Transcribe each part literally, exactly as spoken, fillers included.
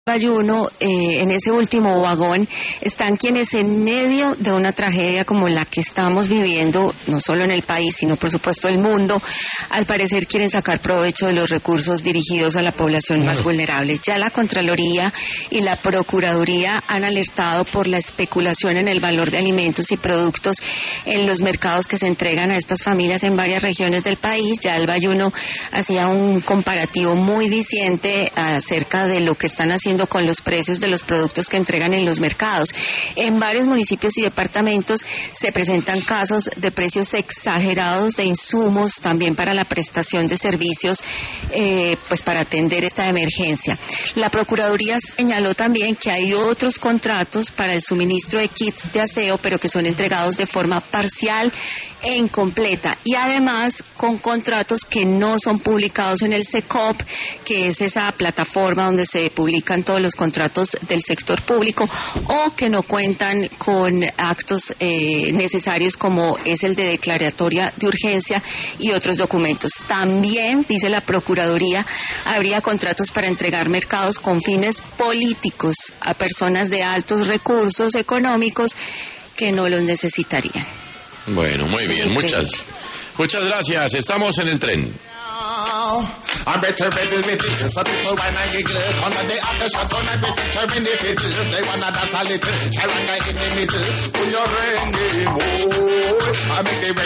Ayuno, eh, en ese último vagón están quienes en medio de una tragedia como la que estamos viviendo, no solo en el país, sino por supuesto el mundo, al parecer quieren sacar provecho de los recursos dirigidos a la población más vulnerable. Ya la Contraloría y la Procuraduría han alertado por la especulación en el valor de alimentos y productos en los mercados que se entregan a estas familias en varias regiones del país. Ya el Bayuno hacía un comparativo muy diciente acerca de lo que están haciendo con los precios de los productos que entregan en los mercados. En varios municipios y departamentos se presentan casos de precios exagerados de insumos también para la prestación de servicios, eh, pues para atender esta emergencia. La Procuraduría señaló también que hay otros contratos para el suministro de kits de aseo, pero que son entregados de forma parcial e incompleta, y además con contratos que no son publicados en el SECOP, que es esa plataforma donde se publican todos los contratos del sector público, o que no cuentan con actos eh, necesarios como es el de declaratoria de urgencia y otros documentos. También, dice la Procuraduría, habría contratos para entregar mercados con fines políticos a personas de altos recursos económicos que no los necesitarían. Bueno, muy bien, muchas, muchas gracias. Estamos en el tren.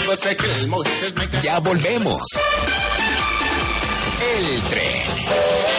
Ya volvemos. El tren.